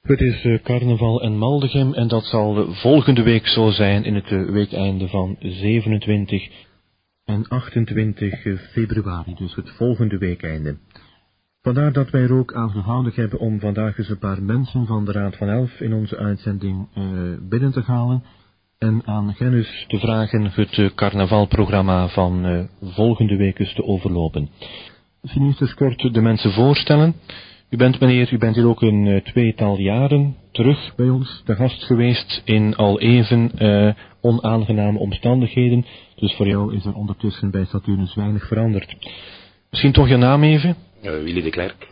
Het is carnaval in Maldegem en dat zal volgende week zo zijn in het weekeinde van 27 en 28 februari, dus het volgende weekeinde. Vandaar dat wij er ook aan gehouden hebben om vandaag eens een paar mensen van de Raad van Elf in onze uitzending binnen te halen en aan Genus te vragen het carnavalprogramma van volgende week eens te overlopen. Misschien eerst eens kort de mensen voorstellen. U bent hier ook een tweetal jaren terug bij ons te gast geweest in al even onaangename omstandigheden. Dus voor jou is er ondertussen bij Saturnus weinig veranderd. Misschien toch je naam even? Willy de Klerk.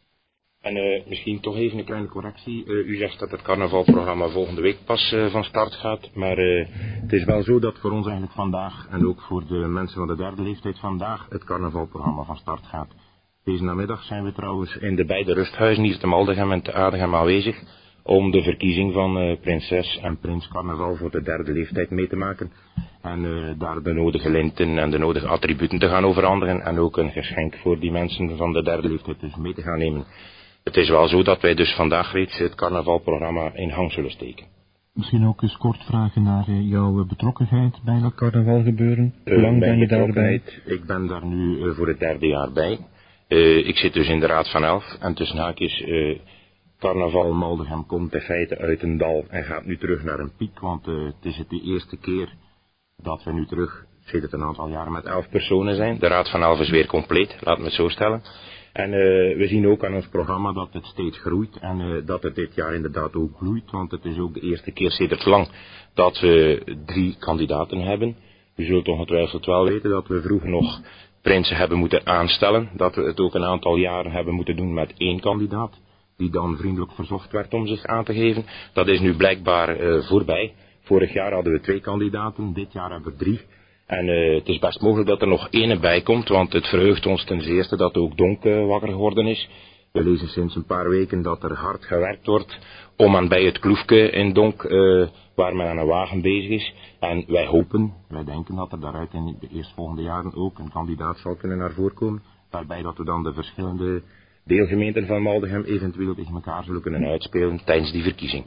En misschien toch even een kleine correctie. U zegt dat het carnavalprogramma volgende week pas van start gaat. Maar het is wel zo dat voor ons eigenlijk vandaag en ook voor de mensen van de derde leeftijd vandaag het carnavalprogramma van start gaat. Deze namiddag zijn we trouwens in de beide rusthuizen hier te Maldegem en te Adegem aanwezig om de verkiezing van prinses en prins carnaval voor de derde leeftijd mee te maken. En daar de nodige linten en de nodige attributen te gaan overhandigen en ook een geschenk voor die mensen van de derde leeftijd dus mee te gaan nemen. Het is wel zo dat wij dus vandaag reeds het carnavalprogramma in hang zullen steken. Misschien ook eens kort vragen naar jouw betrokkenheid bij dat carnavalgebeuren. Hoe lang ben je daarbij? Ik ben daar nu voor het derde jaar bij. Ik zit dus in de Raad van Elf en tussen haakjes carnaval Maldegem komt in feite uit een dal en gaat nu terug naar een piek, want het is de eerste keer dat we nu terug, sinds een aantal jaren, met 11 personen zijn. De Raad van Elf is weer compleet, laten we het zo stellen. En we zien ook aan ons programma dat het steeds groeit en dat het dit jaar inderdaad ook groeit, want het is ook de eerste keer sinds lang dat we 3 kandidaten hebben. U zult ongetwijfeld wel weten dat we vroeger nog prinsen hebben moeten aanstellen, dat we het ook een aantal jaren hebben moeten doen met 1 kandidaat, die dan vriendelijk verzocht werd om zich aan te geven. Dat is nu blijkbaar voorbij. Vorig jaar hadden we 2 kandidaten, dit jaar hebben we 3. En het is best mogelijk dat er nog 1 bij komt, want het verheugt ons ten zeerste dat ook Donk wakker geworden is. We lezen sinds een paar weken dat er hard gewerkt wordt om aan bij het kloefke in Donk, waar men aan een wagen bezig is. En wij denken dat er daaruit in de eerstvolgende jaren ook een kandidaat zal kunnen naar voren komen, waarbij dat we dan de verschillende deelgemeenten van Maldegem eventueel tegen elkaar zullen kunnen uitspelen tijdens die verkiezing.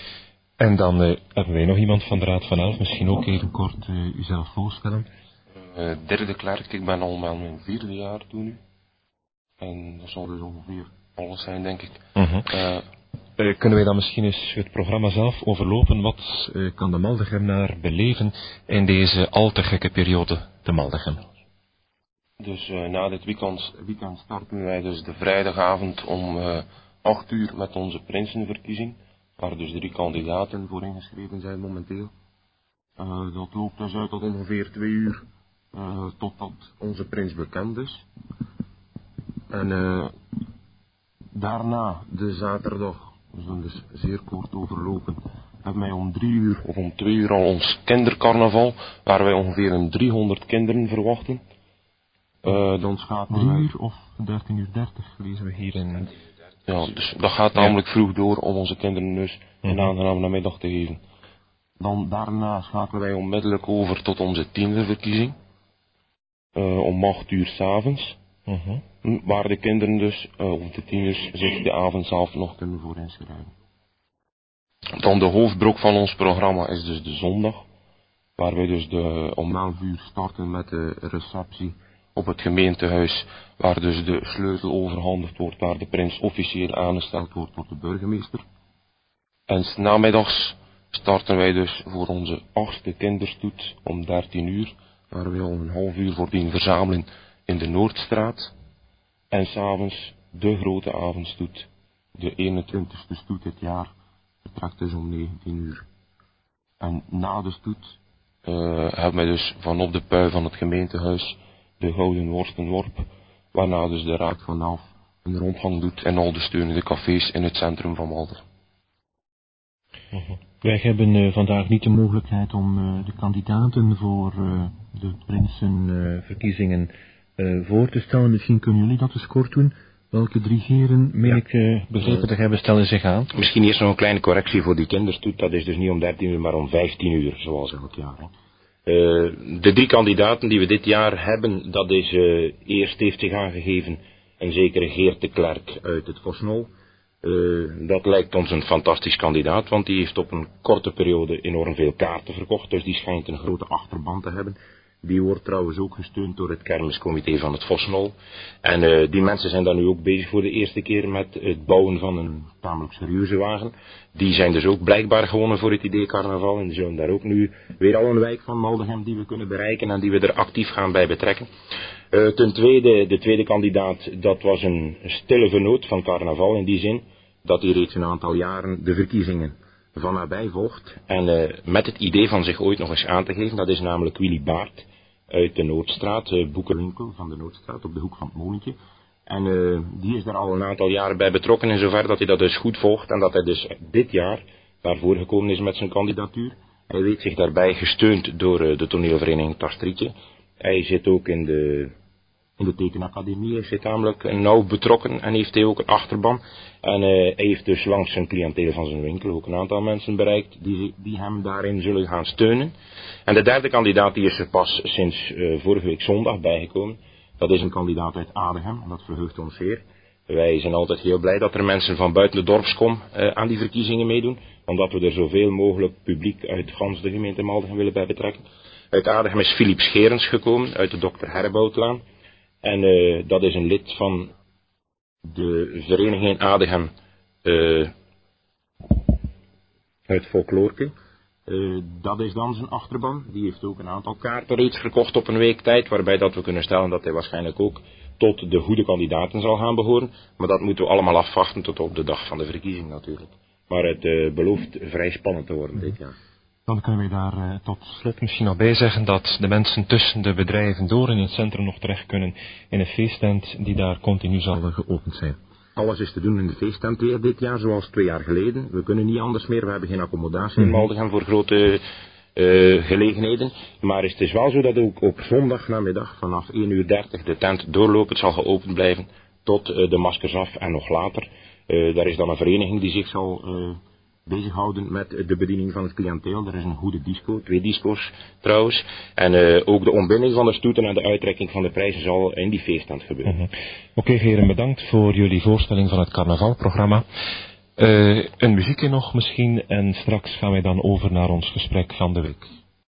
En dan hebben wij nog iemand van de Raad van Elf, misschien ook even kort uzelf voorstellen. Derde Klerk, ik ben al mijn 4e jaar toen nu. En dat zal dus ongeveer alles zijn, denk ik. Kunnen wij dan misschien eens het programma zelf overlopen? Wat kan de Maldegemenaar beleven in deze al te gekke periode, de Maldegem? Dus na dit weekend starten wij dus de vrijdagavond om 8 uur met onze prinsenverkiezing. Waar dus 3 kandidaten voor ingeschreven zijn momenteel. Dat loopt dus uit tot ongeveer 2 uur, totdat onze prins bekend is. En daarna, de zaterdag, we zullen dus zeer kort overlopen, hebben wij om 3 uur of om 2 uur al ons kindercarnaval, waar wij ongeveer een 300 kinderen verwachten. Dan schakelen 3 uur of 13:30 lezen we hier in. Ja, dus dat gaat namelijk vroeg door om onze kinderen dus een aangename namiddag te geven. Dan daarna schakelen wij onmiddellijk over tot onze 10e verkiezing. Om 8 uur 's avonds. Waar de kinderen dus, of de tieners, zich de avond zelf nog kunnen voor inschrijven. Dan de hoofdbrok van ons programma is dus de zondag. Waar wij dus om 11 uur starten met de receptie op het gemeentehuis, waar dus de sleutel overhandigd wordt, waar de prins officieel aangesteld wordt door de burgemeester. En 's namiddags starten wij dus voor onze 8e kinderstoet om 13 uur, waar we al een half uur voordien verzamelen in de Noordstraat. En 's avonds de grote avondstoet, de 21ste stoet dit jaar, vertrekt dus om 19 uur. En na de stoet hebben wij dus van op de pui van het gemeentehuis de Gouden Worstenworp, waarna dus de Raad van Elf een rondgang doet en al de steunende cafés in het centrum van Maldegem. Wij hebben vandaag niet de mogelijkheid om de kandidaten voor de prinsenverkiezingen voor te stellen. Misschien kunnen jullie dat eens kort doen. Welke 3 heren, meen ik begrepen te hebben, stellen zich aan? Misschien eerst nog een kleine correctie voor die kinderstoet. Dat is dus niet om 13 uur, maar om 15 uur, zoals elk jaar. Hè. De 3 kandidaten die we dit jaar hebben, dat is eerst heeft zich aangegeven een zekere Geert de Klerk uit het Vosnol. Dat lijkt ons een fantastisch kandidaat, want die heeft op een korte periode enorm veel kaarten verkocht, dus die schijnt een grote achterban te hebben. Die wordt trouwens ook gesteund door het kermiscomité van het Vossenhol. En die mensen zijn dan nu ook bezig voor de eerste keer met het bouwen van een tamelijk serieuze wagen. Die zijn dus ook blijkbaar gewonnen voor het idee carnaval. En die zullen daar ook nu weer al een wijk van Maldegem die we kunnen bereiken en die we er actief gaan bij betrekken. Ten tweede, de tweede kandidaat, dat was een stille vennoot van carnaval in die zin dat hij reeds een aantal jaren de verkiezingen van nabij volgt. En met het idee van zich ooit nog eens aan te geven, dat is namelijk Willy Baert uit de Noordstraat, boekenwinkel van de Noordstraat op de hoek van het Molentje. En die is daar al een aantal jaren bij betrokken in zover dat hij dat dus goed volgt en dat hij dus dit jaar daarvoor gekomen is met zijn kandidatuur. Hij weet zich daarbij gesteund door de toneelvereniging Tastrietje. Hij zit ook in de tekenacademie, hij zit namelijk nauw betrokken en heeft hij ook een achterban. En hij heeft dus langs zijn cliënteel van zijn winkel ook een aantal mensen bereikt die hem daarin zullen gaan steunen. En de derde kandidaat die is er pas sinds vorige week zondag bijgekomen. Dat is een kandidaat uit Adegem en dat verheugt ons zeer. Wij zijn altijd heel blij dat er mensen van buiten de dorpskom aan die verkiezingen meedoen. Omdat we er zoveel mogelijk publiek uit gans de gemeente Maldegem willen bij betrekken. Uit Adegem is Philip Scherens gekomen uit de Dr. Herboutlaan. En dat is een lid van de vereniging in Adegem uit Folklorke. Dat is dan zijn achterban. Die heeft ook een aantal kaarten reeds verkocht op een week tijd. Waarbij dat we kunnen stellen dat hij waarschijnlijk ook tot de goede kandidaten zal gaan behoren. Maar dat moeten we allemaal afwachten tot op de dag van de verkiezing natuurlijk. Maar het belooft vrij spannend te worden dit jaar. Dan kunnen we daar tot slot misschien nog bij zeggen dat de mensen tussen de bedrijven door in het centrum nog terecht kunnen in een feesttent die daar continu zal geopend zijn. Alles is te doen in de feesttent weer dit jaar, zoals 2 jaar geleden. We kunnen niet anders meer, we hebben geen accommodatie in Maldegem voor grote gelegenheden. Maar het is wel zo dat ook op zondagnamiddag vanaf 1:30 de tent doorlopend zal geopend blijven tot de maskers af en nog later. Daar is dan een vereniging die zich zal bezighouden met de bediening van het cliënteel. Er is een goede disco, 2 disco's trouwens. En ook de ontbinding van de stoeten en de uitrekking van de prijzen zal in die feesttent gebeuren. Oké, heren, bedankt voor jullie voorstelling van het carnavalprogramma. Een muziekje nog misschien en straks gaan wij dan over naar ons gesprek van de week.